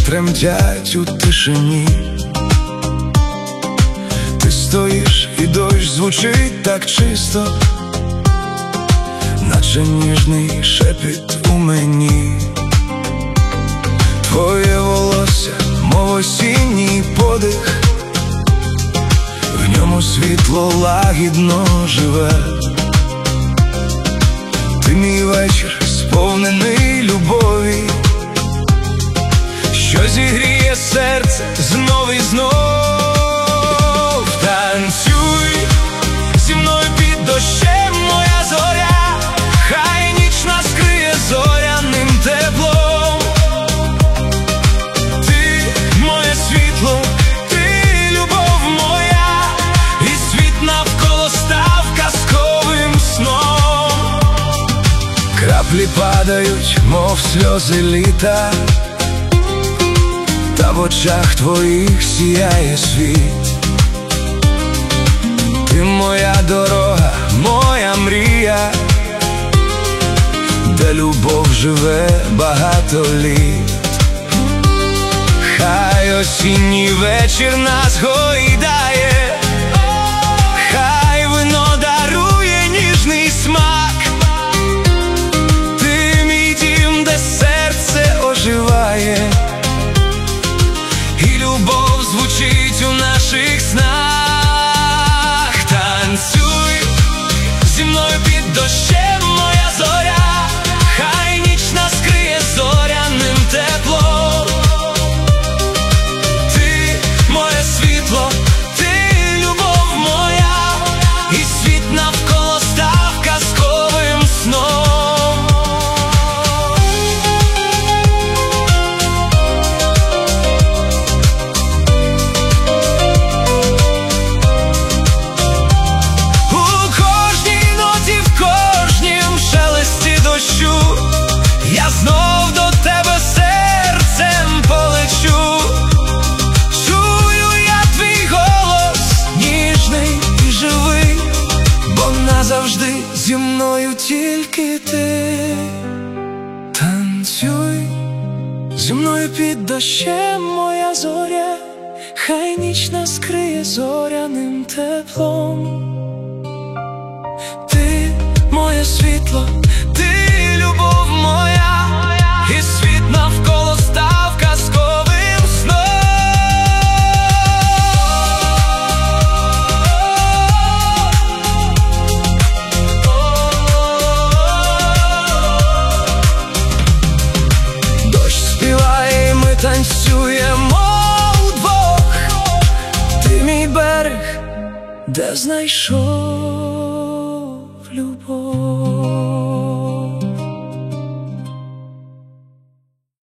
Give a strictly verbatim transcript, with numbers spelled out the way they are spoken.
тремтять у тишині. Ти стоїш і дощ звучить так чисто, наче ніжний шепіт у мені. Твоє волосся, мов осінній подих, в ньому світло лагідно живе. Ти мій вечір, сповнений любові, що зігріє серце знов і знов. Танцюй зі мною під дощем, моя зоря, хай ніч нас криє зоряним теплом. Ти моє світло, ти любов моя, і світ навколо став казковим сном. Краплі падають, мов сльози літа, та в очах твоїх сіяє світ. Ти моя дорога, моя мрія, де любов живе багато літ. Хай осінній вечір нас гойдає, хай вино дарує ніжний смак. Ти мій дім, де серце оживає, і любов звучить у наших снах. Танцюй зі мною під дощем, моя зоря, хай ніч нас криє зоряним теплом. Ти моє світло, ти любов моя, і світ навколо став казковим сном. Я знов до тебе серцем полечу. Чую я твій голос, ніжний і живий, бо назавжди зі мною тільки ти. Танцюй зі мною під дощем, моя зоря, хай ніч нас криє зоряним теплом. Ти моє світло, ти любов моя, і світ навколо став казковим сном. Дощ співає, і ми танцюємо удвох. Ти мій берег, де знайшов любов.